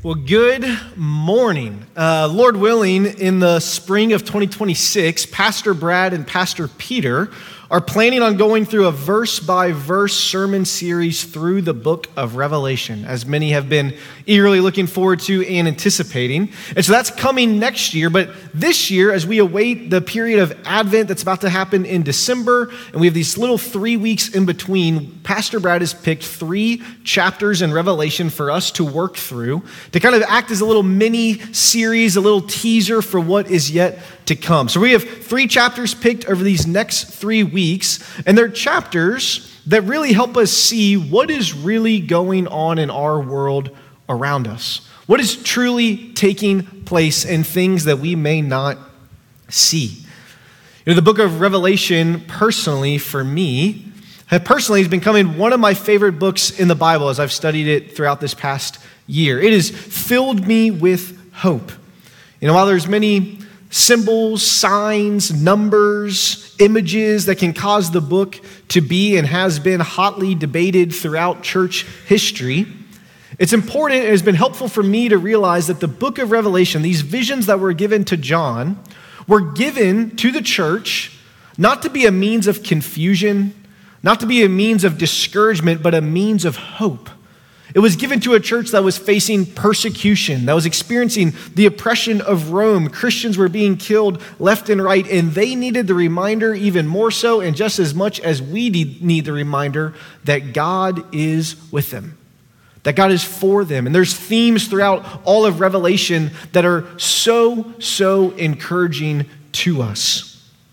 Well, good morning. Lord willing, in the spring of 2026, Pastor Brad and Pastor Peter are planning on going through a verse-by-verse sermon series through the book of Revelation, as many have been eagerly looking forward to and anticipating. And so that's coming next year, but this year, as we await the period of Advent that's about to happen in December, and we have these little 3 weeks in between, Pastor Brad has picked 3 chapters in Revelation for us to work through, to kind of act as a little mini series, a little teaser for what is yet to come. So we have 3 chapters picked over these next 3 weeks, and they're chapters that really help us see what is really going on in our world around us. What is truly taking place in things that we may not see. You know, the book of Revelation, personally, for me, has been becoming one of my favorite books in the Bible as I've studied it throughout this past year. It has filled me with hope. You know, while there's many symbols, signs, numbers, images that can cause the book to be and has been hotly debated throughout church history, it's important and has been helpful for me to realize that the book of Revelation, these visions that were given to John, were given to the church not to be a means of confusion, not to be a means of discouragement, but a means of hope. It was given to a church that was facing persecution, that was experiencing the oppression of Rome. Christians were being killed left and right, and they needed the reminder even more so, and just as much as we need the reminder that God is with them, that God is for them. And there's themes throughout all of Revelation that are so encouraging to us.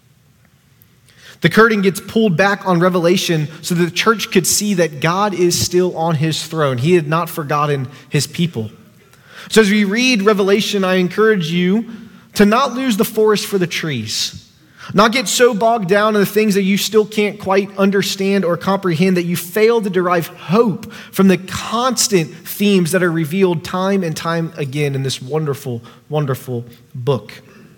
The curtain gets pulled back on Revelation so that the church could see that God is still on his throne. He had not forgotten his people. So as we read Revelation, I encourage you to not lose the forest for the trees. Not get so bogged down in the things that you still can't quite understand or comprehend that you fail to derive hope from the constant themes that are revealed time and time again in this wonderful, wonderful book.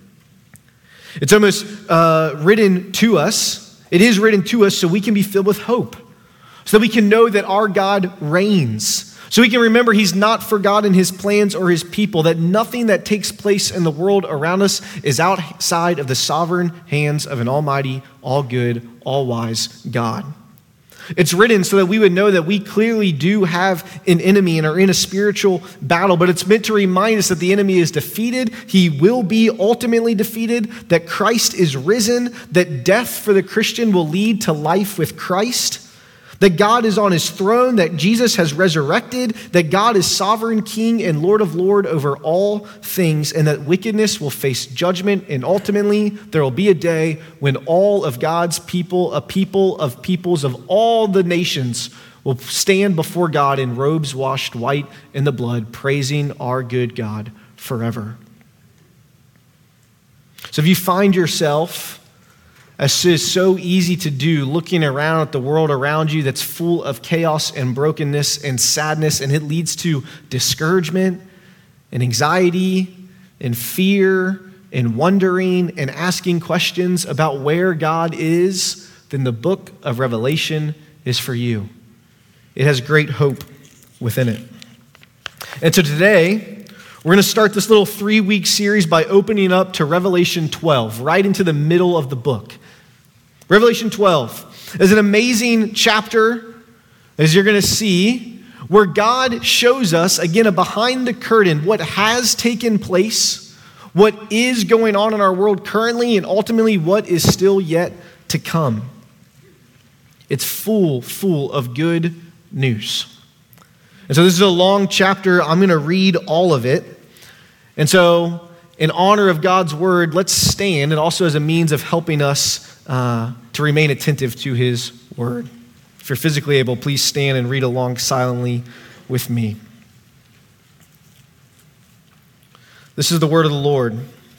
It's almost written to us. It is written to us so we can be filled with hope, so that we can know that our God reigns, so we can remember he's not forgotten his plans or his people, that nothing that takes place in the world around us is outside of the sovereign hands of an almighty, all-good, all-wise God. It's written so that we would know that we clearly do have an enemy and are in a spiritual battle, but it's meant to remind us that the enemy is defeated. He will be ultimately defeated, that Christ is risen, that death for the Christian will lead to life with Christ, that God is on his throne, that Jesus has resurrected, that God is sovereign King and Lord of Lords over all things, and that wickedness will face judgment, and ultimately there will be a day when all of God's people, a people of peoples of all the nations, will stand before God in robes washed white in the blood, praising our good God forever. So if you find yourself, as is so easy to do, looking around at the world around you that's full of chaos and brokenness and sadness, and it leads to discouragement and anxiety and fear and wondering and asking questions about where God is, then the book of Revelation is for you. It has great hope within it. And so today, we're going to start this little 3-week series by opening up to Revelation 12, right into the middle of the book. Revelation 12 is an amazing chapter, as you're going to see, where God shows us, again, a behind the curtain, what has taken place, what is going on in our world currently, and ultimately what is still yet to come. It's full of good news. And so this is a long chapter. I'm going to read all of it. And so in honor of God's word, let's stand, and also as a means of helping us to remain attentive to his word. If you're physically able, please stand and read along silently with me. This is the word of the Lord.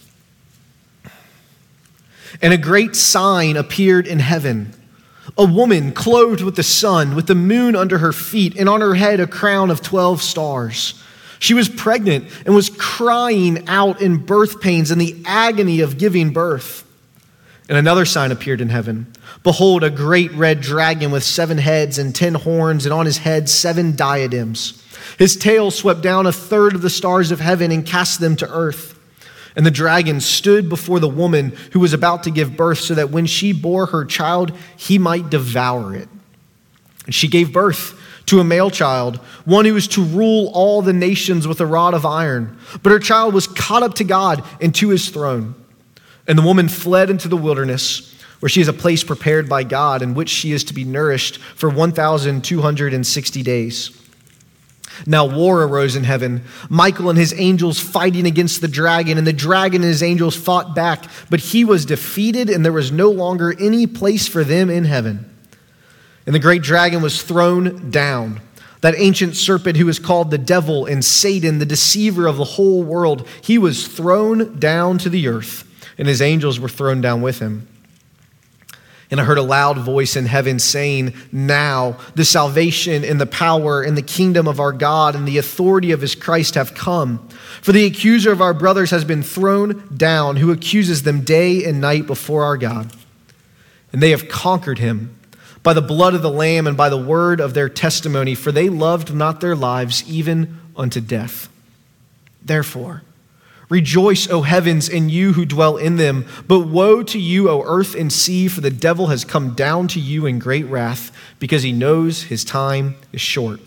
And a great sign appeared in heaven. A woman clothed with the sun, with the moon under her feet, and on her head a crown of 12 stars. She was pregnant and was crying out in birth pains and the agony of giving birth. And another sign appeared in heaven. Behold, a great red dragon with 7 heads and 10 horns, and on his head 7 diadems. His tail swept down a third of the stars of heaven and cast them to earth. And the dragon stood before the woman who was about to give birth, so that when she bore her child, he might devour it. And she gave birth to a male child, one who was to rule all the nations with a rod of iron. But her child was caught up to God and to his throne. And the woman fled into the wilderness, where she has a place prepared by God, in which she is to be nourished for 1,260 days. Now war arose in heaven, Michael and his angels fighting against the dragon, and the dragon and his angels fought back, but he was defeated, and there was no longer any place for them in heaven. And the great dragon was thrown down, that ancient serpent who is called the devil and Satan, the deceiver of the whole world. He was thrown down to the earth, and his angels were thrown down with him. And I heard a loud voice in heaven saying, "Now the salvation and the power and the kingdom of our God and the authority of his Christ have come. For the accuser of our brothers has been thrown down, who accuses them day and night before our God. And they have conquered him by the blood of the Lamb and by the word of their testimony, for they loved not their lives even unto death. Therefore, rejoice, O heavens, and you who dwell in them. But woe to you, O earth and sea, for the devil has come down to you in great wrath, because he knows his time is short."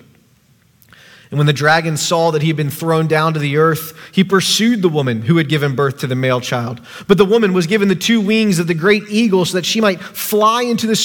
And when the dragon saw that he had been thrown down to the earth, he pursued the woman who had given birth to the male child. But the woman was given the 2 wings of the great eagle, so that she might fly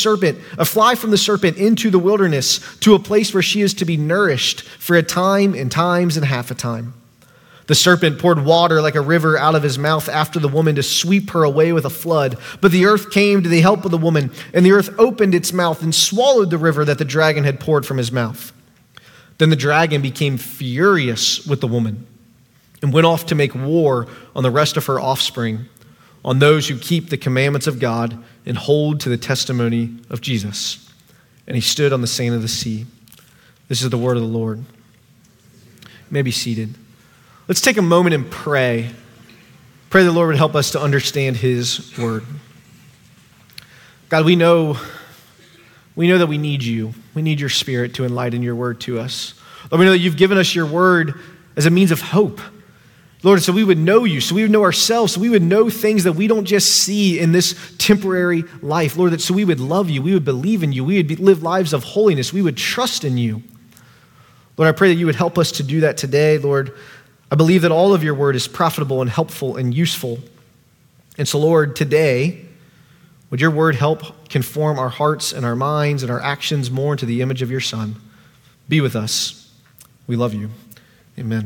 from the serpent into the wilderness, to a place where she is to be nourished for a time and times and half a time. The serpent poured water like a river out of his mouth after the woman to sweep her away with a flood. But the earth came to the help of the woman, and the earth opened its mouth and swallowed the river that the dragon had poured from his mouth. Then the dragon became furious with the woman and went off to make war on the rest of her offspring, on those who keep the commandments of God and hold to the testimony of Jesus. And he stood on the sand of the sea. This is the word of the Lord. You may be seated. Let's take a moment and pray. Pray the Lord would help us to understand his word. God, we know that we need you. We need your Spirit to enlighten your word to us. Lord, we know that you've given us your word as a means of hope. Lord, so we would know you, so we would know ourselves, so we would know things that we don't just see in this temporary life. Lord, that so we would love you, we would believe in you, we would live lives of holiness, we would trust in you. Lord, I pray that you would help us to do that today. Lord, I believe that all of your word is profitable and helpful and useful. And so, Lord, today, would your word help conform our hearts and our minds and our actions more into the image of your Son? Be with us. We love you. Amen.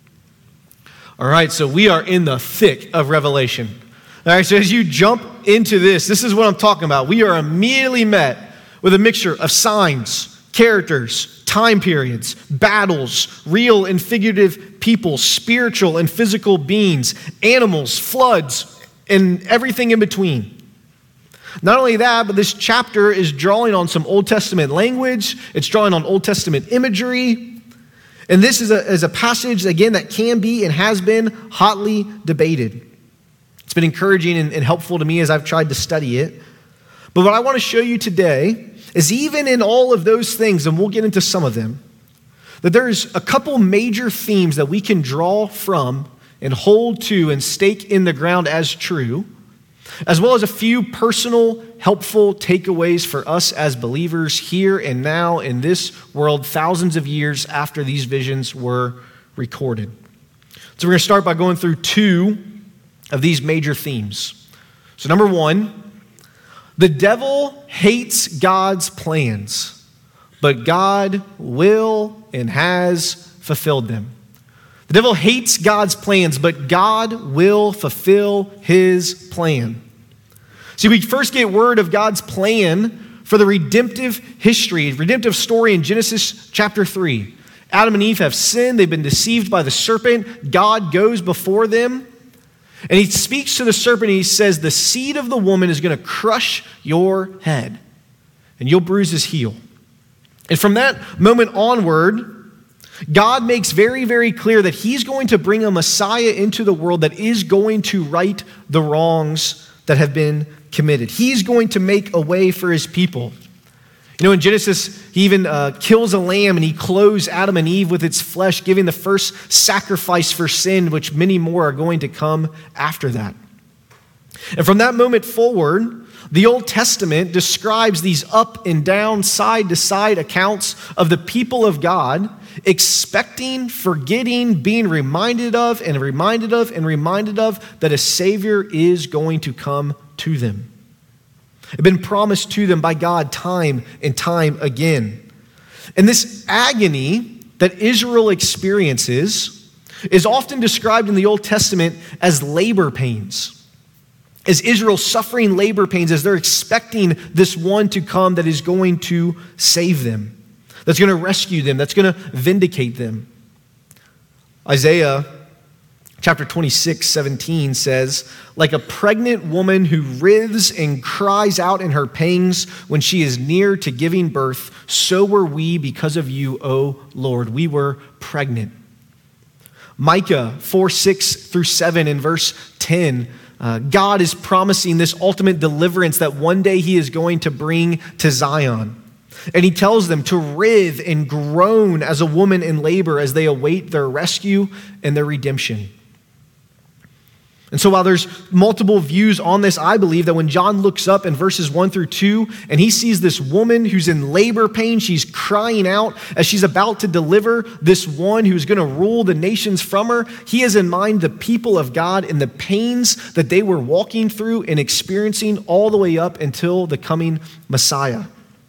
All right, so we are in the thick of Revelation. All right, so as you jump into this is what I'm talking about. We are immediately met with a mixture of signs, characters, time periods, battles, real and figurative people, spiritual and physical beings, animals, floods, and everything in between. Not only that, but this chapter is drawing on some Old Testament language. It's drawing on Old Testament imagery. And this is a passage, again, that can be and has been hotly debated. It's been encouraging and helpful to me as I've tried to study it. But what I want to show you today is even in all of those things, and we'll get into some of them, that there's a couple major themes that we can draw from and hold to and stake in the ground as true, as well as a few personal, helpful takeaways for us as believers here and now in this world, thousands of years after these visions were recorded. So we're going to start by going through 2 of these major themes. So number 1, the devil hates God's plans, but God will and has fulfilled them. The devil hates God's plans, but God will fulfill his plan. See, we first get word of God's plan for the redemptive story in Genesis chapter 3. Adam and Eve have sinned. They've been deceived by the serpent. God goes before them, and he speaks to the serpent, and he says, the seed of the woman is going to crush your head, and you'll bruise his heel. And from that moment onward, God makes very, very clear that he's going to bring a Messiah into the world that is going to right the wrongs that have been committed. He's going to make a way for his people. In Genesis, he even kills a lamb and he clothes Adam and Eve with its flesh, giving the first sacrifice for sin, which many more are going to come after that. And from that moment forward, the Old Testament describes these up and down, side to side accounts of the people of God expecting, forgetting, being reminded of and reminded of and reminded of that a Savior is going to come to them. It had been promised to them by God time and time again. And this agony that Israel experiences is often described in the Old Testament as labor pains. As Israel suffering labor pains as they're expecting this one to come that is going to save them, that's going to rescue them, that's going to vindicate them. Isaiah chapter 26:17 says, like a pregnant woman who writhes and cries out in her pangs when she is near to giving birth, so were we because of you, O Lord. We were pregnant. Micah 4:6-7 in verse 10, God is promising this ultimate deliverance that one day he is going to bring to Zion. And he tells them to writhe and groan as a woman in labor as they await their rescue and their redemption. And so while there's multiple views on this, I believe that when John looks up in verses 1-2 and he sees this woman who's in labor pain, she's crying out as she's about to deliver this one who's going to rule the nations from her, he has in mind the people of God and the pains that they were walking through and experiencing all the way up until the coming Messiah.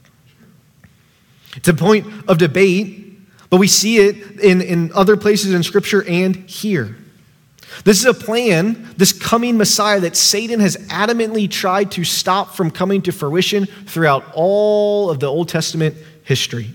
It's a point of debate, but we see it in other places in Scripture and here. This is a plan, this coming Messiah that Satan has adamantly tried to stop from coming to fruition throughout all of the Old Testament history.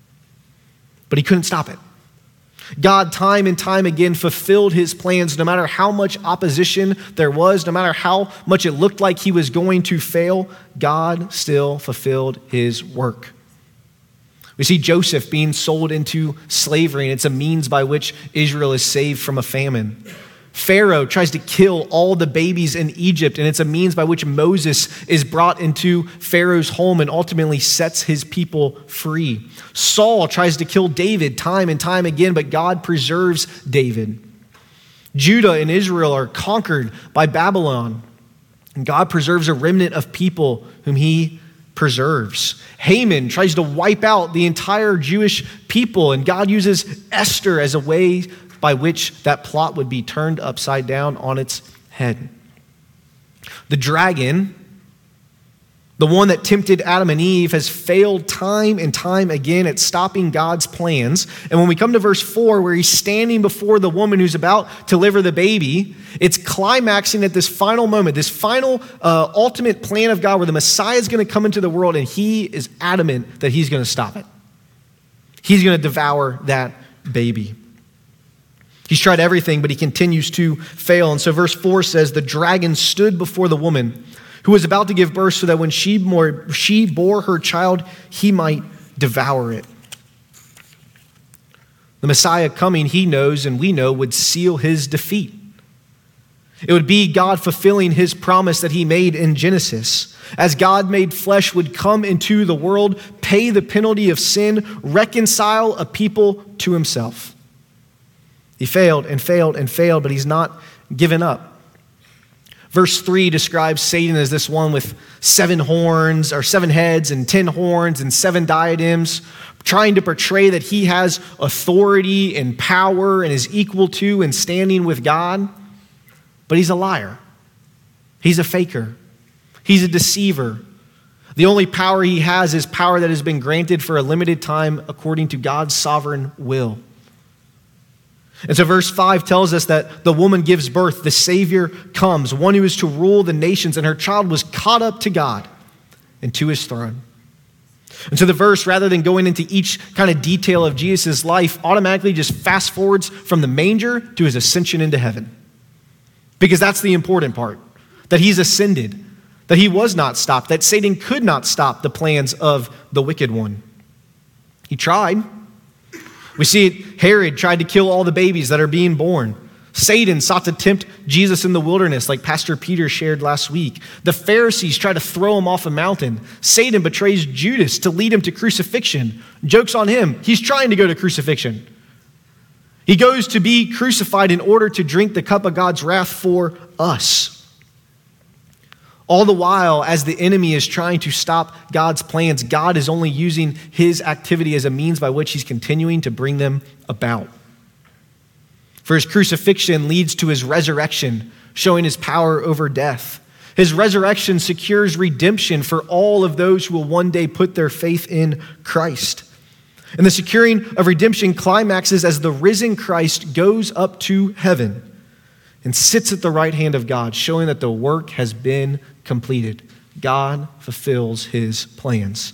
But he couldn't stop it. God, time and time again, fulfilled his plans no matter how much opposition there was, no matter how much it looked like he was going to fail, God still fulfilled his work. We see Joseph being sold into slavery, and it's a means by which Israel is saved from a famine. Pharaoh tries to kill all the babies in Egypt, and it's a means by which Moses is brought into Pharaoh's home and ultimately sets his people free. Saul tries to kill David time and time again, but God preserves David. Judah and Israel are conquered by Babylon, and God preserves a remnant of people whom he preserves. Haman tries to wipe out the entire Jewish people, and God uses Esther as a way by which that plot would be turned upside down on its head. The dragon, the one that tempted Adam and Eve, has failed time and time again at stopping God's plans. And when we come to verse 4, where he's standing before the woman who's about to deliver the baby, it's climaxing at this final moment, this final ultimate plan of God where the Messiah is going to come into the world, and he is adamant that he's going to stop it. He's going to devour that baby. He's tried everything, but he continues to fail. And so verse 4 says, the dragon stood before the woman who was about to give birth so that when she bore her child, he might devour it. The Messiah coming, he knows and we know, would seal his defeat. It would be God fulfilling his promise that he made in Genesis. As God made flesh would come into the world, pay the penalty of sin, reconcile a people to himself. He failed and failed and failed, but he's not given up. Verse 3 describes Satan as this one with 7 horns, or 7 heads and 10 horns and 7 diadems, trying to portray that he has authority and power and is equal to and standing with God. But he's a liar. He's a faker. He's a deceiver. The only power he has is power that has been granted for a limited time according to God's sovereign will. And so verse 5 tells us that the woman gives birth, the Savior comes, one who is to rule the nations, and her child was caught up to God and to his throne. And so the verse, rather than going into each kind of detail of Jesus' life, automatically just fast forwards from the manger to his ascension into heaven. Because that's the important part, that he's ascended, that he was not stopped, that Satan could not stop the plans of the wicked one. He tried. We see it, Herod tried to kill all the babies that are being born. Satan sought to tempt Jesus in the wilderness, like Pastor Peter shared last week. The Pharisees try to throw him off a mountain. Satan betrays Judas to lead him to crucifixion. Joke's on him. He's trying to go to crucifixion. He goes to be crucified in order to drink the cup of God's wrath for us. All the while, as the enemy is trying to stop God's plans, God is only using his activity as a means by which he's continuing to bring them about. For his crucifixion leads to his resurrection, showing his power over death. His resurrection secures redemption for all of those who will one day put their faith in Christ. And the securing of redemption climaxes as the risen Christ goes up to heaven and sits at the right hand of God, showing that the work has been completed. God fulfills his plans.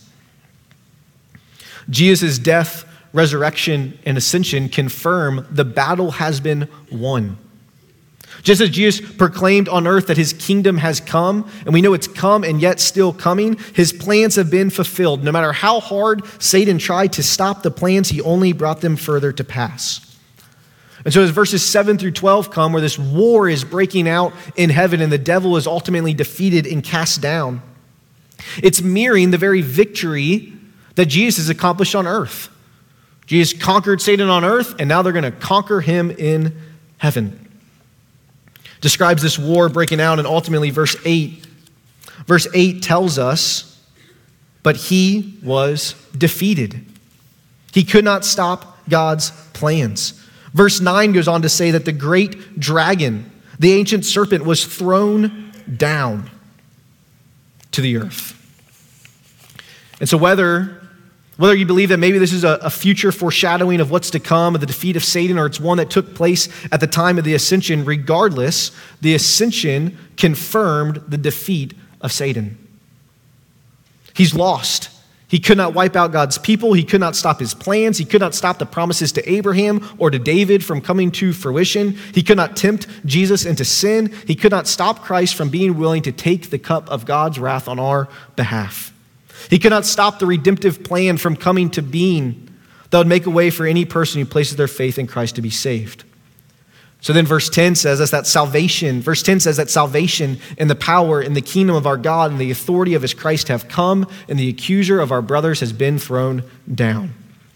Jesus' death, resurrection, and ascension confirm the battle has been won. Just as Jesus proclaimed on earth that his kingdom has come, and we know it's come and yet still coming, his plans have been fulfilled. No matter how hard Satan tried to stop the plans, he only brought them further to pass. And so as verses 7 through 12 come, where this war is breaking out in heaven and the devil is ultimately defeated and cast down, it's mirroring the very victory that Jesus has accomplished on earth. Jesus conquered Satan on earth, and now they're going to conquer him in heaven. Describes this war breaking out, and ultimately verse 8. Verse 8 tells us, but he was defeated. He could not stop God's plans. Verse 9 goes on to say that the great dragon, the ancient serpent, was thrown down to the earth. And so whether you believe that maybe this is a future foreshadowing of what's to come, of the defeat of Satan, or it's one that took place at the time of the ascension, regardless, the ascension confirmed the defeat of Satan. He's lost. He could not wipe out God's people. He could not stop his plans. He could not stop the promises to Abraham or to David from coming to fruition. He could not tempt Jesus into sin. He could not stop Christ from being willing to take the cup of God's wrath on our behalf. He could not stop the redemptive plan from coming to being that would make a way for any person who places their faith in Christ to be saved. So then verse 10 says that salvation and the power and the kingdom of our God and the authority of his Christ have come, and the accuser of our brothers has been thrown down.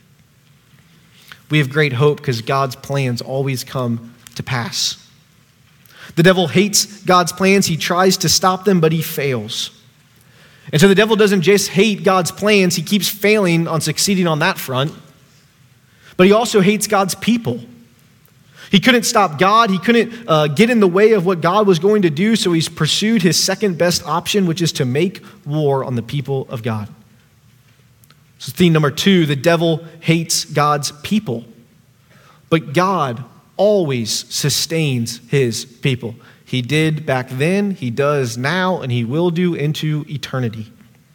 We have great hope because God's plans always come to pass. The devil hates God's plans. He tries to stop them, but he fails. And so the devil doesn't just hate God's plans, he keeps failing on succeeding on that front, but he also hates God's people. He couldn't stop God, he couldn't get in the way of what God was going to do, so he's pursued his second best option, which is to make war on the people of God. So theme number 2, the devil hates God's people, but God always sustains his people. He did back then, he does now, and he will do into eternity.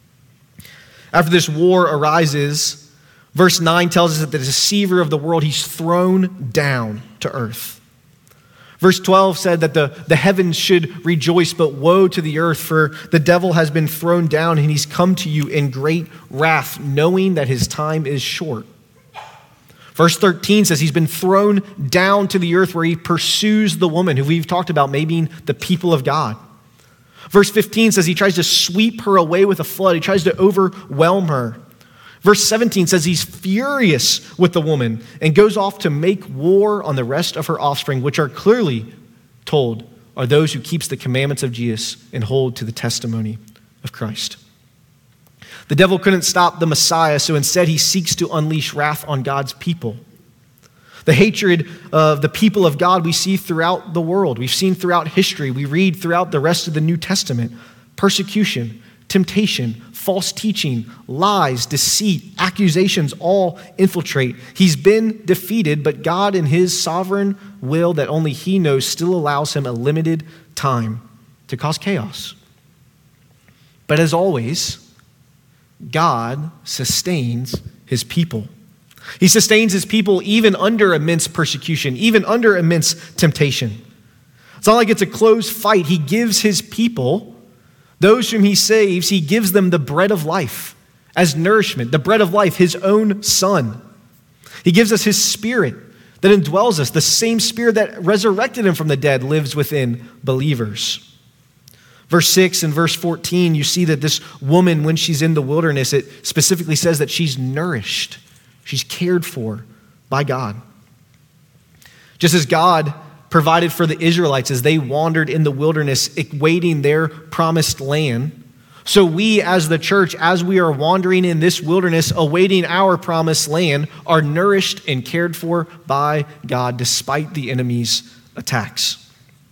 After this war arises, verse 9 tells us that the deceiver of the world, he's thrown down to earth. Verse 12 said that the heavens should rejoice, but woe to the earth, for the devil has been thrown down, and he's come to you in great wrath, knowing that his time is short. Verse 13 says he's been thrown down to the earth where he pursues the woman who we've talked about maybe being the people of God. Verse 15 says he tries to sweep her away with a flood. He tries to overwhelm her. Verse 17 says he's furious with the woman and goes off to make war on the rest of her offspring, which are clearly told are those who keeps the commandments of Jesus and hold to the testimony of Christ. The devil couldn't stop the Messiah, so instead he seeks to unleash wrath on God's people. The hatred of the people of God we see throughout the world. We've seen throughout history. We read throughout the rest of the New Testament. Persecution, temptation, false teaching, lies, deceit, accusations all infiltrate. He's been defeated, but God in his sovereign will that only he knows still allows him a limited time to cause chaos. But as always, God sustains his people. He sustains his people even under immense persecution, even under immense temptation. It's not like it's a closed fight. He gives his people, those whom he saves, he gives them the bread of life as nourishment, the bread of life, his own son. He gives us his spirit that indwells us. The same Spirit that resurrected him from the dead lives within believers. Verse 6 and verse 14, you see that this woman, when she's in the wilderness, it specifically says that she's nourished. She's cared for by God. Just as God provided for the Israelites as they wandered in the wilderness, awaiting their promised land, so we as the church, as we are wandering in this wilderness, awaiting our promised land, are nourished and cared for by God despite the enemy's attacks.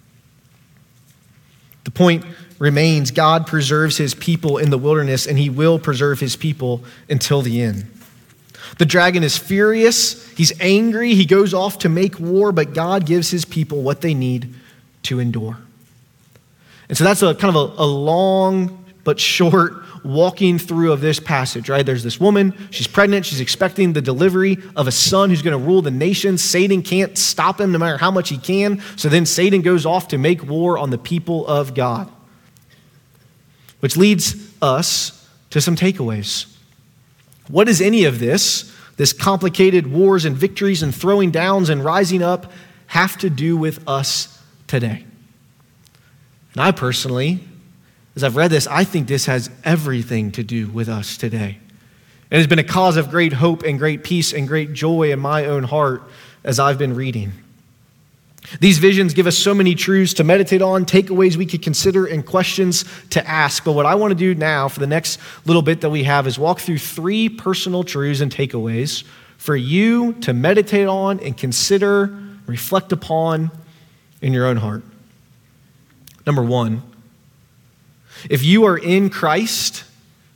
The point remains, God preserves his people in the wilderness, and he will preserve his people until the end. The dragon is furious, he's angry, he goes off to make war, but God gives his people what they need to endure. And so that's a kind of a long but short walking through of this passage, right? There's this woman, she's pregnant, she's expecting the delivery of a son who's going to rule the nation. Satan can't stop him no matter how much he can. So then Satan goes off to make war on the people of God. Which leads us to some takeaways. What does any of this complicated wars and victories and throwing downs and rising up, have to do with us today? And I personally, as I've read this, I think this has everything to do with us today. It has been a cause of great hope and great peace and great joy in my own heart as I've been reading. These visions give us so many truths to meditate on, takeaways we could consider, and questions to ask. But what I want to do now for the next little bit that we have is walk through 3 personal truths and takeaways for you to meditate on and consider, reflect upon in your own heart. Number 1, if you are in Christ,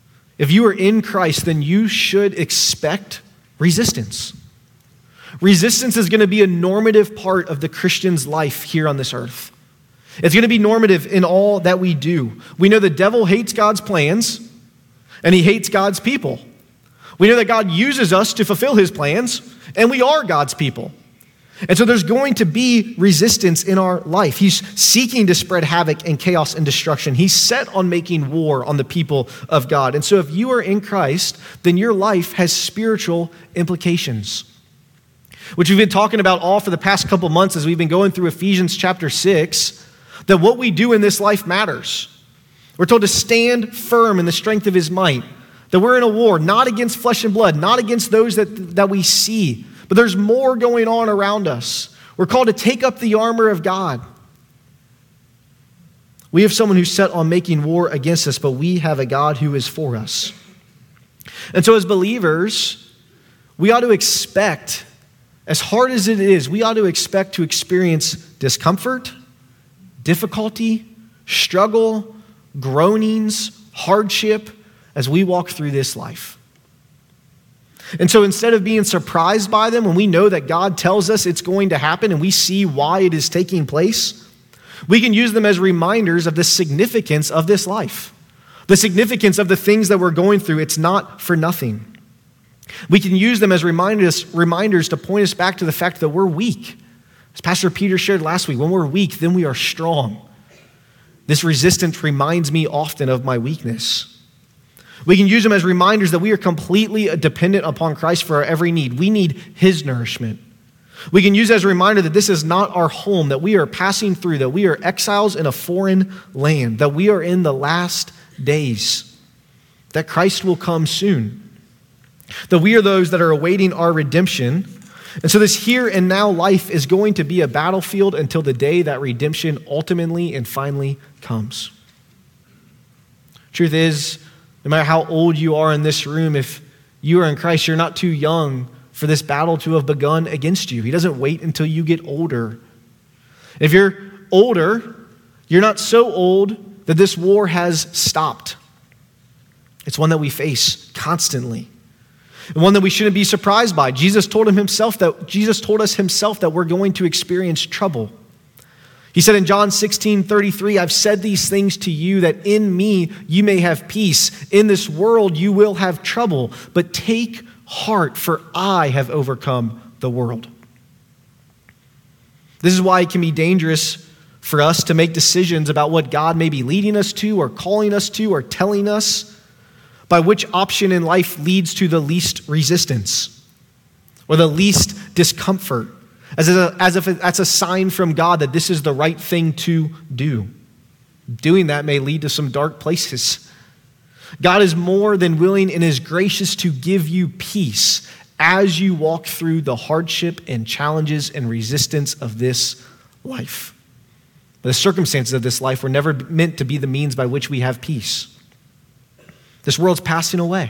then you should expect resistance. Resistance is going to be a normative part of the Christian's life here on this earth. It's going to be normative in all that we do. We know the devil hates God's plans, and he hates God's people. We know that God uses us to fulfill his plans, and we are God's people. And so there's going to be resistance in our life. He's seeking to spread havoc and chaos and destruction. He's set on making war on the people of God. And so if you are in Christ, then your life has spiritual implications, which we've been talking about all for the past couple months as we've been going through Ephesians chapter 6, that what we do in this life matters. We're told to stand firm in the strength of his might, that we're in a war, not against flesh and blood, not against those that we see, but there's more going on around us. We're called to take up the armor of God. We have someone who's set on making war against us, but we have a God who is for us. And so as believers, we ought to expect, as hard as it is, we ought to expect to experience discomfort, difficulty, struggle, groanings, hardship as we walk through this life. And so instead of being surprised by them when we know that God tells us it's going to happen and we see why it is taking place, we can use them as reminders of the significance of this life, the significance of the things that we're going through. It's not for nothing. We can use them as reminders to point us back to the fact that we're weak. As Pastor Peter shared last week, when we're weak, then we are strong. This resistance reminds me often of my weakness. We can use them as reminders that we are completely dependent upon Christ for our every need. We need his nourishment. We can use as a reminder that this is not our home, that we are passing through, that we are exiles in a foreign land, that we are in the last days, that Christ will come soon, that we are those that are awaiting our redemption. And so this here and now life is going to be a battlefield until the day that redemption ultimately and finally comes. Truth is, no matter how old you are in this room, if you are in Christ, you're not too young for this battle to have begun against you. He doesn't wait until you get older. If you're older, you're not so old that this war has stopped. It's one that we face constantly, and one that we shouldn't be surprised by. Jesus told us himself that we're going to experience trouble. He said in John 16:33, I've said these things to you that in me you may have peace. In this world you will have trouble, but take heart, for I have overcome the world. This is why it can be dangerous for us to make decisions about what God may be leading us to or calling us to or telling us, by which option in life leads to the least resistance or the least discomfort. as if that's a sign from God that this is the right thing to do. Doing that may lead to some dark places. God is more than willing and is gracious to give you peace as you walk through the hardship and challenges and resistance of this life. The circumstances of this life were never meant to be the means by which we have peace. This world's passing away.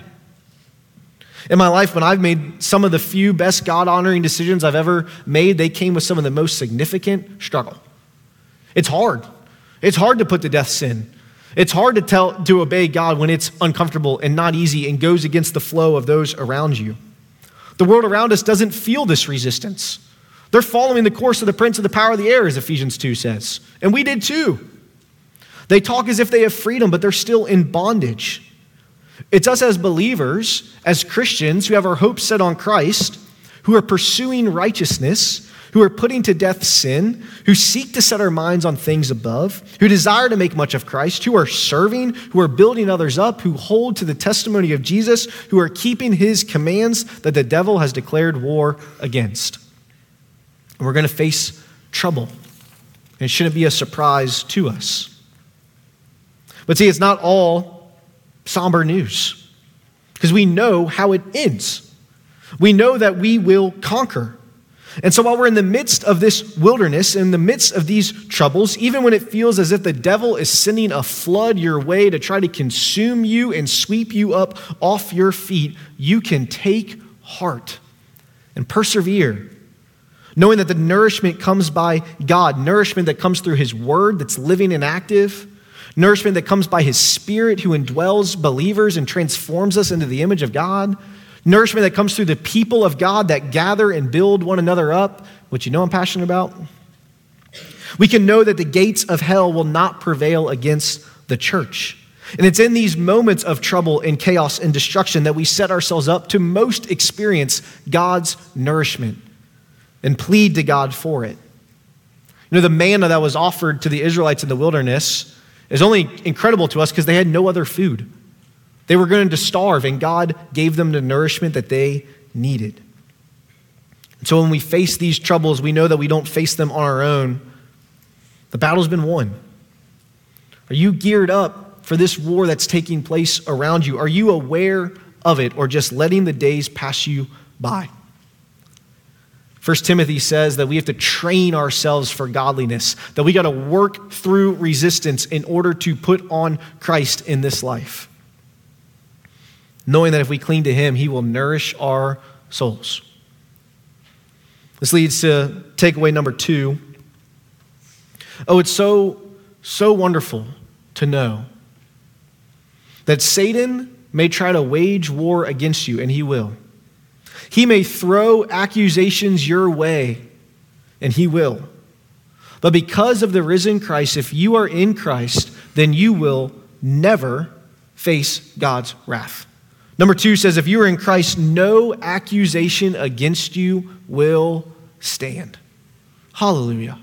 In my life, when I've made some of the few best God-honoring decisions I've ever made, they came with some of the most significant struggle. It's hard. It's hard to put to death sin. It's hard to obey God when it's uncomfortable and not easy and goes against the flow of those around you. The world around us doesn't feel this resistance. They're following the course of the prince of the power of the air, as Ephesians 2 says. And we did too. They talk as if they have freedom, but they're still in bondage. It's us as believers, as Christians who have our hopes set on Christ, who are pursuing righteousness, who are putting to death sin, who seek to set our minds on things above, who desire to make much of Christ, who are serving, who are building others up, who hold to the testimony of Jesus, who are keeping his commands that the devil has declared war against. And we're going to face trouble. And it shouldn't be a surprise to us. But see, it's not all somber news, because we know how it ends. We know that we will conquer. And so while we're in the midst of this wilderness, in the midst of these troubles, even when it feels as if the devil is sending a flood your way to try to consume you and sweep you up off your feet, you can take heart and persevere, knowing that the nourishment comes by God, nourishment that comes through his word that's living and active, nourishment that comes by his Spirit who indwells believers and transforms us into the image of God, nourishment that comes through the people of God that gather and build one another up, which you know I'm passionate about. We can know that the gates of hell will not prevail against the church. And it's in these moments of trouble and chaos and destruction that we set ourselves up to most experience God's nourishment and plead to God for it. You know, the manna that was offered to the Israelites in the wilderness is only incredible to us because they had no other food. They were going to starve, and God gave them the nourishment that they needed. And so when we face these troubles, we know that we don't face them on our own. The battle's been won. Are you geared up for this war that's taking place around you? Are you aware of it, or just letting the days pass you by? 1 Timothy says that we have to train ourselves for godliness, that we got to work through resistance in order to put on Christ in this life, knowing that if we cling to him, he will nourish our souls. This leads to takeaway number 2. Oh, it's so wonderful to know that Satan may try to wage war against you, and he will. He may throw accusations your way, and he will. But because of the risen Christ, if you are in Christ, then you will never face God's wrath. Number 2 says, if you are in Christ, no accusation against you will stand. Hallelujah.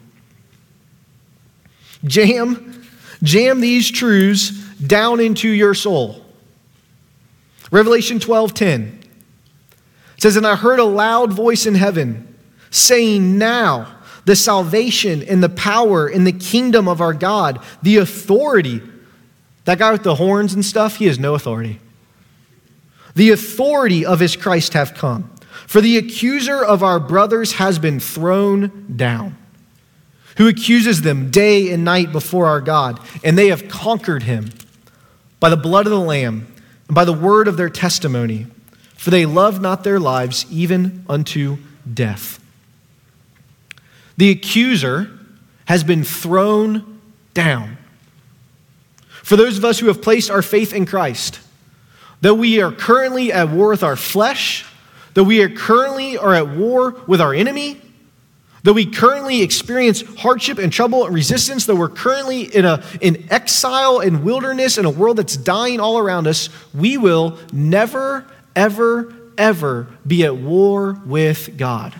Jam these truths down into your soul. Revelation 12:10 says, and I heard a loud voice in heaven saying, now the salvation and the power and the kingdom of our God, the authority. That guy with the horns and stuff, he has no authority. The authority of his Christ have come. For the accuser of our brothers has been thrown down, who accuses them day and night before our God. And they have conquered him by the blood of the Lamb and by the word of their testimony. For they love not their lives even unto death. The accuser has been thrown down. For those of us who have placed our faith in Christ, though we are currently at war with our flesh, though we are currently at war with our enemy, though we currently experience hardship and trouble and resistance, though we're currently in exile and wilderness in a world that's dying all around us, we will never, ever, ever be at war with God.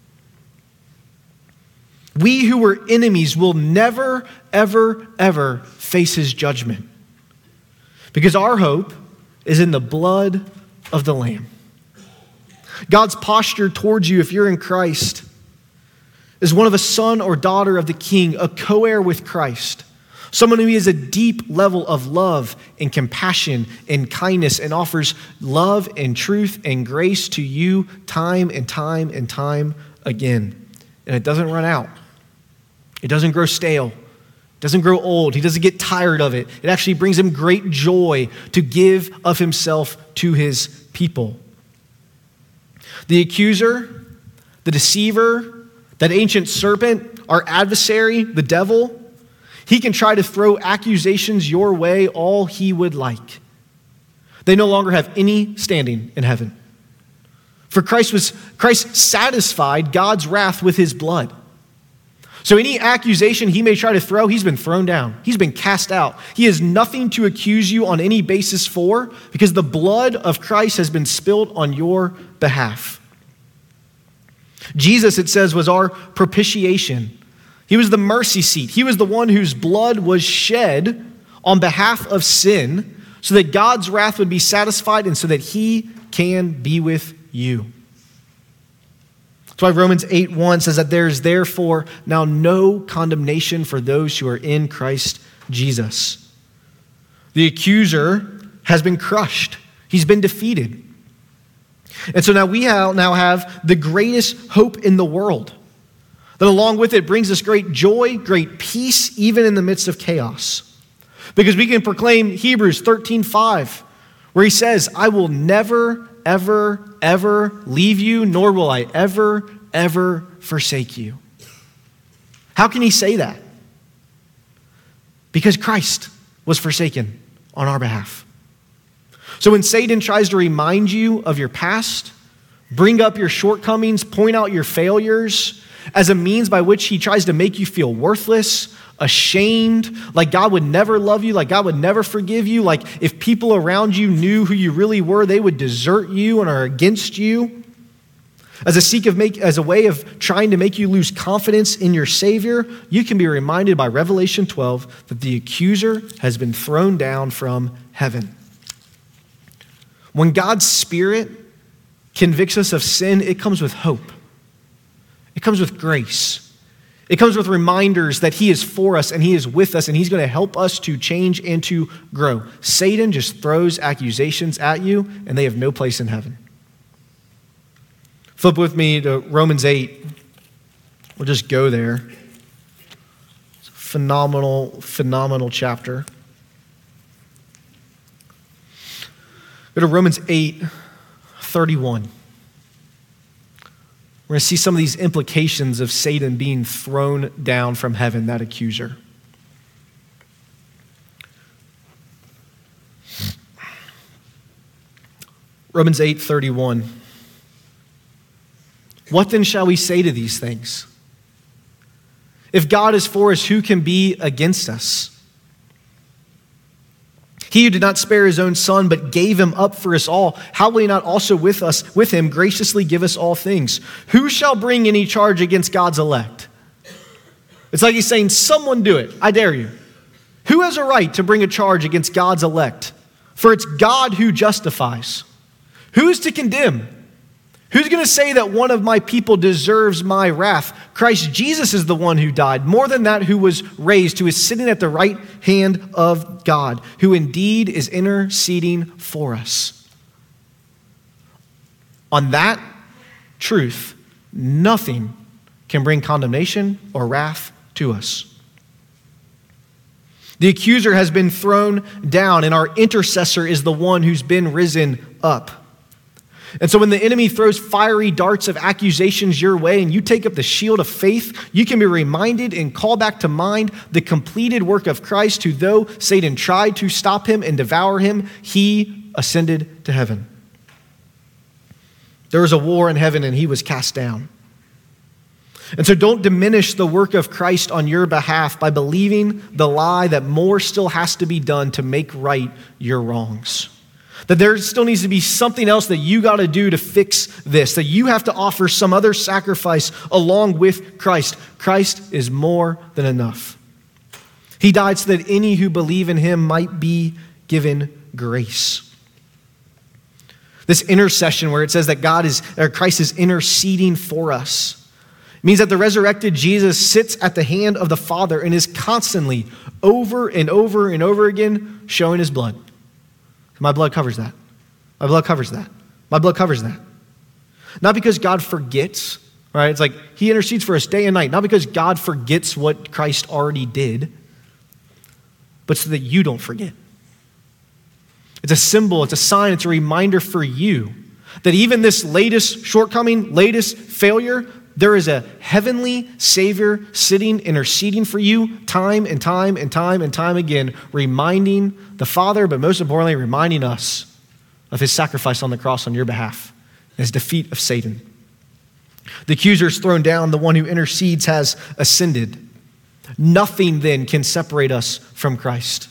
We who were enemies will never, ever, ever face his judgment, because our hope is in the blood of the Lamb. God's posture towards you, if you're in Christ, is one of a son or daughter of the King, a co-heir with Christ, someone who has a deep level of love and compassion and kindness and offers love and truth and grace to you time and time and time again. And it doesn't run out. It doesn't grow stale. It doesn't grow old. He doesn't get tired of it. It actually brings him great joy to give of himself to his people. The accuser, the deceiver, that ancient serpent, our adversary, the devil, he can try to throw accusations your way all he would like. They no longer have any standing in heaven. For Christ satisfied God's wrath with his blood. So any accusation he may try to throw, he's been thrown down. He's been cast out. He has nothing to accuse you on any basis for, because the blood of Christ has been spilled on your behalf. Jesus, it says, was our propitiation. He was the mercy seat. He was the one whose blood was shed on behalf of sin so that God's wrath would be satisfied and so that he can be with you. That's why Romans 8:1 says that there is therefore now no condemnation for those who are in Christ Jesus. The accuser has been crushed. He's been defeated. And so now we now have the greatest hope in the world. That along with it brings us great joy, great peace, even in the midst of chaos. Because we can proclaim Hebrews 13:5, where he says, I will never, ever, ever leave you, nor will I ever, ever forsake you. How can he say that? Because Christ was forsaken on our behalf. So when Satan tries to remind you of your past, bring up your shortcomings, point out your failures, as a means by which he tries to make you feel worthless, ashamed, like God would never love you, like God would never forgive you, like if people around you knew who you really were, they would desert you and are against you. As a way of trying to make you lose confidence in your Savior, you can be reminded by Revelation 12 that the accuser has been thrown down from heaven. When God's Spirit convicts us of sin, it comes with hope. It comes with grace. It comes with reminders that he is for us and he is with us and he's going to help us to change and to grow. Satan just throws accusations at you and they have no place in heaven. Flip with me to Romans 8. We'll just go there. It's a phenomenal chapter. Go to Romans 8:31. We're going to see some of these implications of Satan being thrown down from heaven, that accuser. Romans 8:31. What then shall we say to these things? If God is for us, who can be against us? He who did not spare his own son, but gave him up for us all, how will he not also with him graciously give us all things? Who shall bring any charge against God's elect? It's like he's saying, someone do it. I dare you. Who has a right to bring a charge against God's elect? For it's God who justifies. Who is to condemn? Who's going to say that one of my people deserves my wrath? Christ Jesus is the one who died. More than that, who was raised, who is sitting at the right hand of God, who indeed is interceding for us. On that truth, nothing can bring condemnation or wrath to us. The accuser has been thrown down, and our intercessor is the one who's been risen up. And so when the enemy throws fiery darts of accusations your way and you take up the shield of faith, you can be reminded and call back to mind the completed work of Christ, who though Satan tried to stop him and devour him, he ascended to heaven. There was a war in heaven and he was cast down. And so don't diminish the work of Christ on your behalf by believing the lie that more still has to be done to make right your wrongs. That there still needs to be something else that you got to do to fix this. That you have to offer some other sacrifice along with Christ. Christ is more than enough. He died so that any who believe in him might be given grace. This intercession where it says that Christ is interceding for us means that the resurrected Jesus sits at the hand of the Father and is constantly, over and over and over again, showing his blood. My blood covers that. My blood covers that. My blood covers that. Not because God forgets, right? It's like he intercedes for us day and night. Not because God forgets what Christ already did, but so that you don't forget. It's a symbol, it's a sign, it's a reminder for you that even this latest shortcoming, latest failure, there is a heavenly Savior sitting, interceding for you time and time and time and time again, reminding the Father, but most importantly, reminding us of his sacrifice on the cross on your behalf, his defeat of Satan. The accuser is thrown down, the one who intercedes has ascended. Nothing then can separate us from Christ.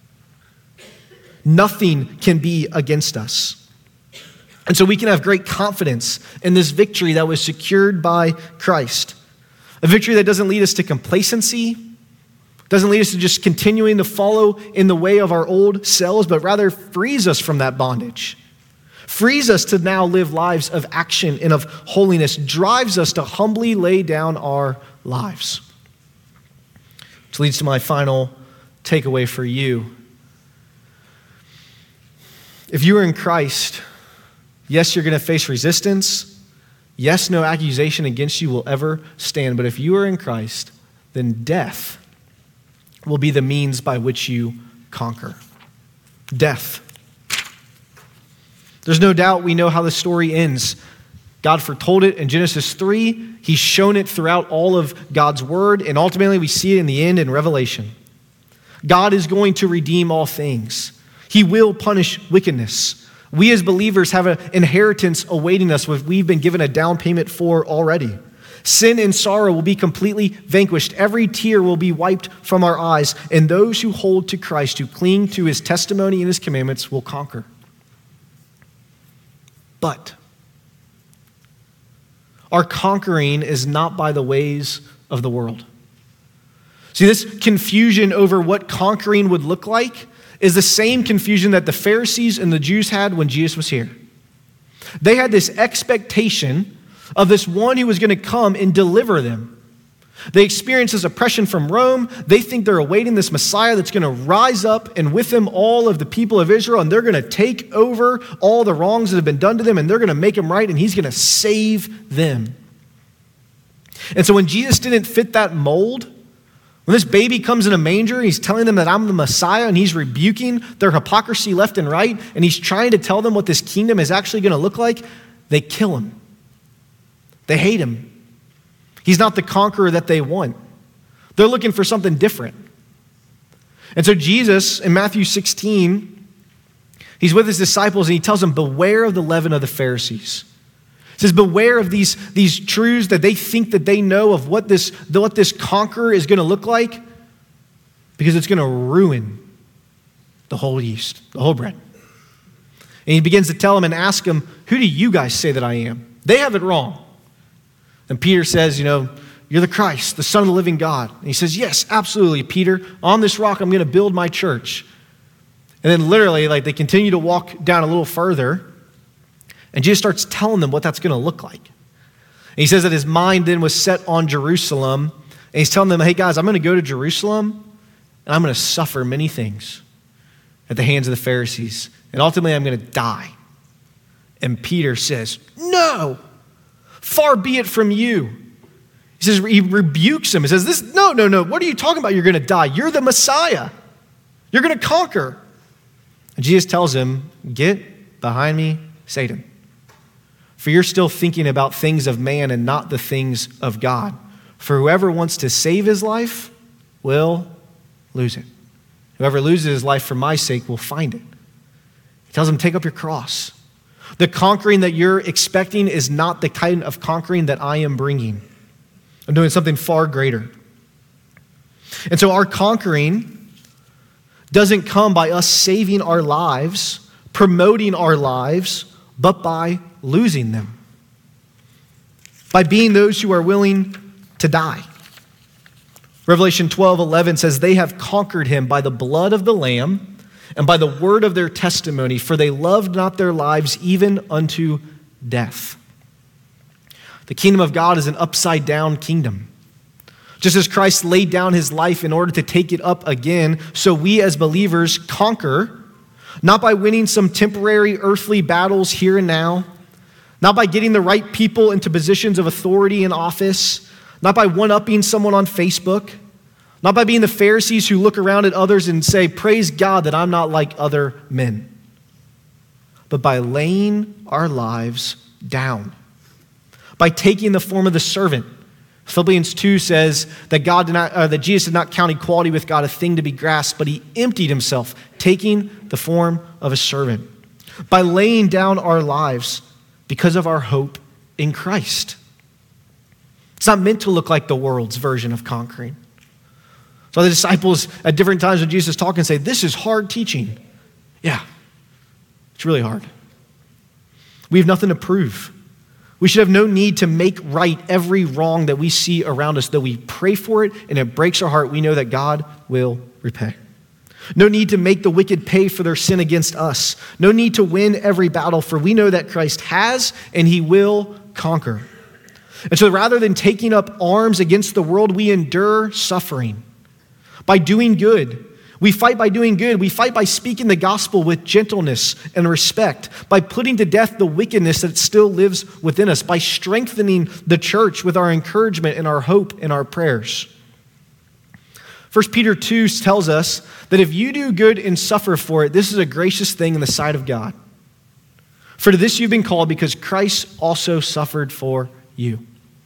Nothing can be against us. And so we can have great confidence in this victory that was secured by Christ. A victory that doesn't lead us to complacency, doesn't lead us to just continuing to follow in the way of our old selves, but rather frees us from that bondage. Frees us to now live lives of action and of holiness, drives us to humbly lay down our lives. Which leads to my final takeaway for you. If you are in Christ, yes, you're going to face resistance. Yes, no accusation against you will ever stand. But if you are in Christ, then death will be the means by which you conquer. Death. There's no doubt we know how the story ends. God foretold it in Genesis 3. He's shown it throughout all of God's word. And ultimately, we see it in the end in Revelation. God is going to redeem all things. He will punish wickedness. We as believers have an inheritance awaiting us, which we've been given a down payment for already. Sin and sorrow will be completely vanquished. Every tear will be wiped from our eyes. And those who hold to Christ, who cling to his testimony and his commandments, will conquer. But our conquering is not by the ways of the world. See, this confusion over what conquering would look like is the same confusion that the Pharisees and the Jews had when Jesus was here. They had this expectation of this one who was going to come and deliver them. They experience this oppression from Rome. They think they're awaiting this Messiah that's going to rise up and with him all of the people of Israel, and they're going to take over all the wrongs that have been done to them, and they're going to make them right, and he's going to save them. And so when Jesus didn't fit that mold, when this baby comes in a manger, he's telling them that I'm the Messiah, and he's rebuking their hypocrisy left and right, and he's trying to tell them what this kingdom is actually going to look like, they kill him. They hate him. He's not the conqueror that they want. They're looking for something different. And so Jesus, in Matthew 16, he's with his disciples, and he tells them, beware of the leaven of the Pharisees. He says, beware of these truths that they think that they know of what this conqueror is going to look like, because it's going to ruin the whole yeast, the whole bread. And he begins to tell them and ask them, who do you guys say that I am? They have it wrong. And Peter says, you're the Christ, the Son of the living God. And he says, yes, absolutely, Peter. On this rock, I'm going to build my church. And then literally, they continue to walk down a little further, and Jesus starts telling them what that's going to look like. And he says that his mind then was set on Jerusalem, and he's telling them, hey guys, I'm going to go to Jerusalem, and I'm going to suffer many things at the hands of the Pharisees. And ultimately, I'm going to die. And Peter says, no, far be it from you. He says, he rebukes him. He says, no, what are you talking about? You're going to die. You're the Messiah. You're going to conquer. And Jesus tells him, get behind me, Satan. For you're still thinking about things of man and not the things of God. For whoever wants to save his life will lose it. Whoever loses his life for my sake will find it. He tells him, take up your cross. The conquering that you're expecting is not the kind of conquering that I am bringing. I'm doing something far greater. And so our conquering doesn't come by us saving our lives, promoting our lives, but by losing them. By being those who are willing to die. Revelation 12:11 says, they have conquered him by the blood of the Lamb and by the word of their testimony, for they loved not their lives even unto death. The kingdom of God is an upside down kingdom. Just as Christ laid down his life in order to take it up again, so we as believers conquer, not by winning some temporary earthly battles here and now, not by getting the right people into positions of authority and office, not by one-upping someone on Facebook, not by being the Pharisees who look around at others and say, praise God that I'm not like other men, but by laying our lives down, by taking the form of the servant. Philippians 2 says that Jesus did not count equality with God a thing to be grasped, but he emptied himself, taking the form of a servant, by laying down our lives because of our hope in Christ. It's not meant to look like the world's version of conquering. So the disciples at different times when Jesus is talking say, this is hard teaching. Yeah, it's really hard. We have nothing to prove. We should have no need to make right every wrong that we see around us. Though we pray for it and it breaks our heart, we know that God will repay. No need to make the wicked pay for their sin against us. No need to win every battle, for we know that Christ has and he will conquer. And so rather than taking up arms against the world, we endure suffering by doing good. We fight by doing good. We fight by speaking the gospel with gentleness and respect, by putting to death the wickedness that still lives within us, by strengthening the church with our encouragement and our hope and our prayers. 1 Peter 2 tells us that if you do good and suffer for it, this is a gracious thing in the sight of God. For to this you've been called because Christ also suffered for you.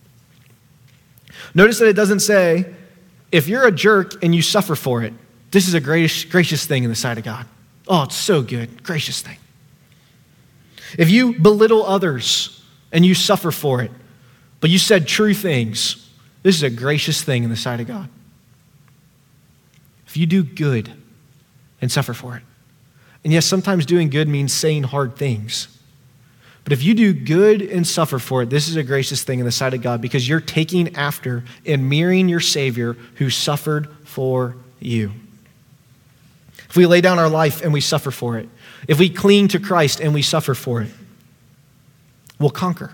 Notice that it doesn't say, if you're a jerk and you suffer for it, this is a gracious thing in the sight of God. Oh, it's so good. Gracious thing. If you belittle others and you suffer for it, but you said true things, this is a gracious thing in the sight of God. If you do good and suffer for it, and yes, sometimes doing good means saying hard things, but if you do good and suffer for it, this is a gracious thing in the sight of God because you're taking after and mirroring your Savior who suffered for you. If we lay down our life and we suffer for it, if we cling to Christ and we suffer for it, we'll conquer.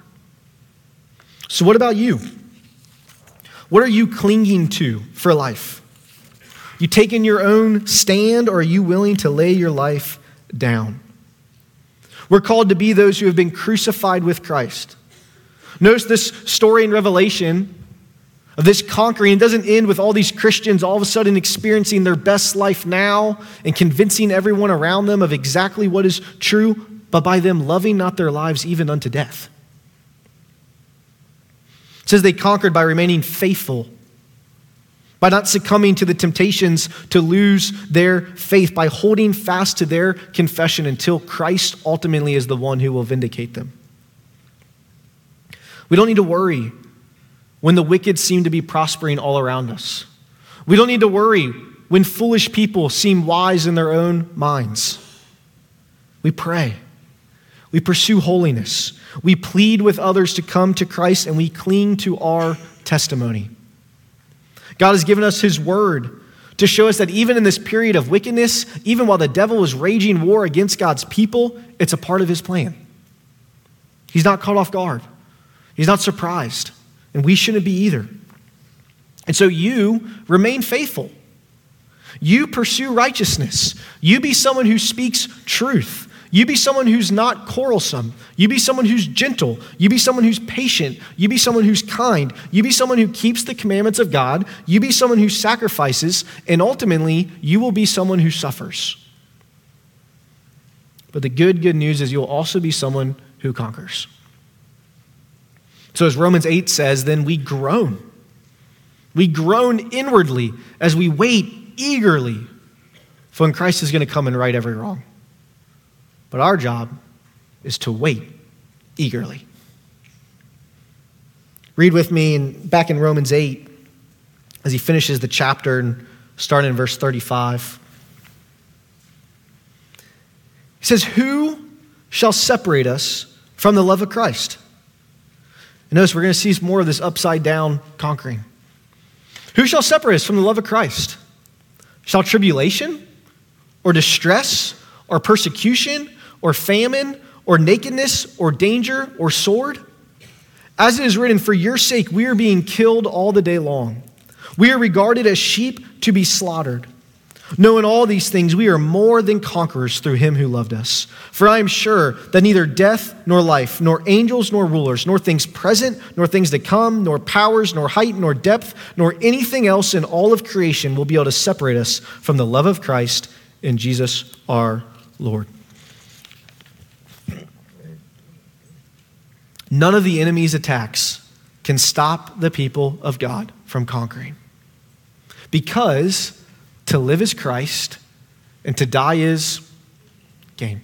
So what about you? What are you clinging to for life? You taking your own stand, or are you willing to lay your life down? We're called to be those who have been crucified with Christ. Notice this story in Revelation of this conquering. It doesn't end with all these Christians all of a sudden experiencing their best life now and convincing everyone around them of exactly what is true, but by them loving not their lives even unto death. It says they conquered by remaining faithful, by not succumbing to the temptations to lose their faith, by holding fast to their confession until Christ ultimately is the one who will vindicate them. We don't need to worry when the wicked seem to be prospering all around us. We don't need to worry when foolish people seem wise in their own minds. We pray. We pursue holiness. We plead with others to come to Christ, and we cling to our testimony. God has given us his word to show us that even in this period of wickedness, even while the devil is raging war against God's people, it's a part of his plan. He's not caught off guard. He's not surprised. And we shouldn't be either. And so you remain faithful. You pursue righteousness. You be someone who speaks truth. You be someone who's not quarrelsome. You be someone who's gentle. You be someone who's patient. You be someone who's kind. You be someone who keeps the commandments of God. You be someone who sacrifices. And ultimately, you will be someone who suffers. But the good news is you'll also be someone who conquers. So as Romans 8 says, then we groan. We groan inwardly as we wait eagerly for when Christ is going to come and right every wrong. But our job is to wait eagerly. Read with me back in Romans 8 as he finishes the chapter and starting in verse 35. He says, who shall separate us from the love of Christ? And notice we're going to see more of this upside down conquering. Who shall separate us from the love of Christ? Shall tribulation or distress or persecution or famine or nakedness or danger or sword? As it is written, for your sake we are being killed all the day long. We are regarded as sheep to be slaughtered. No, in all these things we are more than conquerors through him who loved us. For I am sure that neither death nor life, nor angels nor rulers, nor things present, nor things to come, nor powers, nor height, nor depth, nor anything else in all of creation will be able to separate us from the love of Christ in Jesus our Lord. None of the enemy's attacks can stop the people of God from conquering. Because to live is Christ, and to die is gain.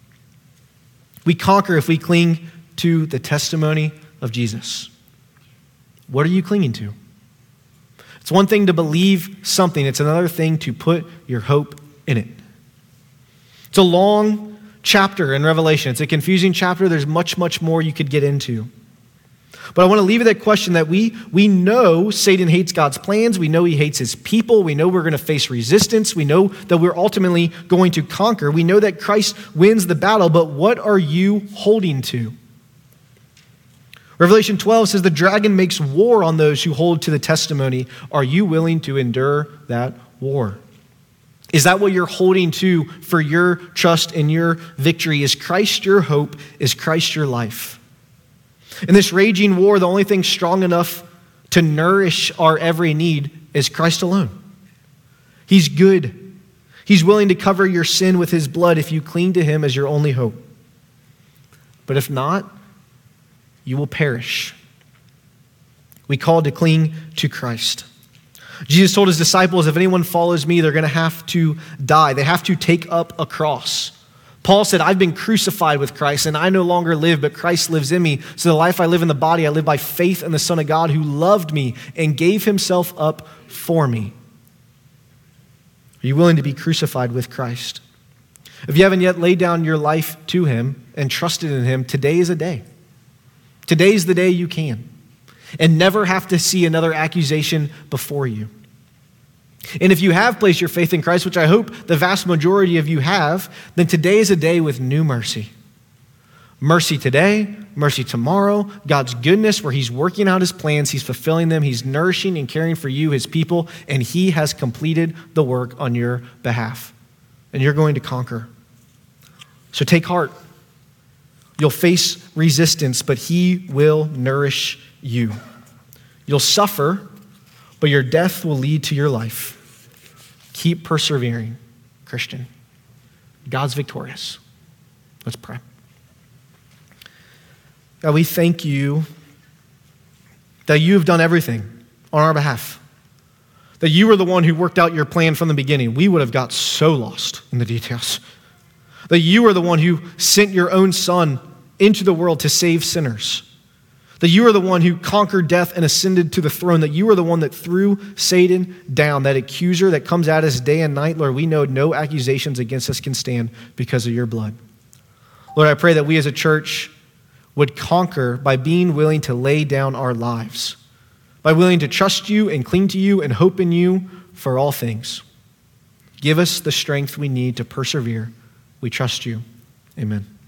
We conquer if we cling to the testimony of Jesus. What are you clinging to? It's one thing to believe something. It's another thing to put your hope in it. It's a long chapter in Revelation. It's a confusing chapter. There's much, much more you could get into. But I want to leave you that question that we know Satan hates God's plans. We know he hates his people. We know we're going to face resistance. We know that we're ultimately going to conquer. We know that Christ wins the battle, but what are you holding to? Revelation 12 says the dragon makes war on those who hold to the testimony. Are you willing to endure that war? Is that what you're holding to for your trust and your victory? Is Christ your hope? Is Christ your life? In this raging war, the only thing strong enough to nourish our every need is Christ alone. He's good. He's willing to cover your sin with his blood if you cling to him as your only hope. But if not, you will perish. We call to cling to Christ. Jesus told his disciples, if anyone follows me, they're going to have to die. They have to take up a cross. Paul said, I've been crucified with Christ, and I no longer live, but Christ lives in me. So the life I live in the body, I live by faith in the Son of God who loved me and gave himself up for me. Are you willing to be crucified with Christ? If you haven't yet laid down your life to him and trusted in him, today is a day. Today is the day you can, and never have to see another accusation before you. And if you have placed your faith in Christ, which I hope the vast majority of you have, then today is a day with new mercy. Mercy today, mercy tomorrow, God's goodness where he's working out his plans, he's fulfilling them, he's nourishing and caring for you, his people, and he has completed the work on your behalf. And you're going to conquer. So take heart. You'll face resistance, but he will nourish you. You'll suffer, but your death will lead to your life. Keep persevering, Christian. God's victorious. Let's pray. God, we thank you that you have done everything on our behalf. That you are the one who worked out your plan from the beginning. We would have got so lost in the details. That you are the one who sent your own son into the world to save sinners. That you are the one who conquered death and ascended to the throne. That you are the one that threw Satan down, that accuser that comes at us day and night. Lord, we know no accusations against us can stand because of your blood. Lord, I pray that we as a church would conquer by being willing to lay down our lives, by willing to trust you and cling to you and hope in you for all things. Give us the strength we need to persevere. We trust you. Amen.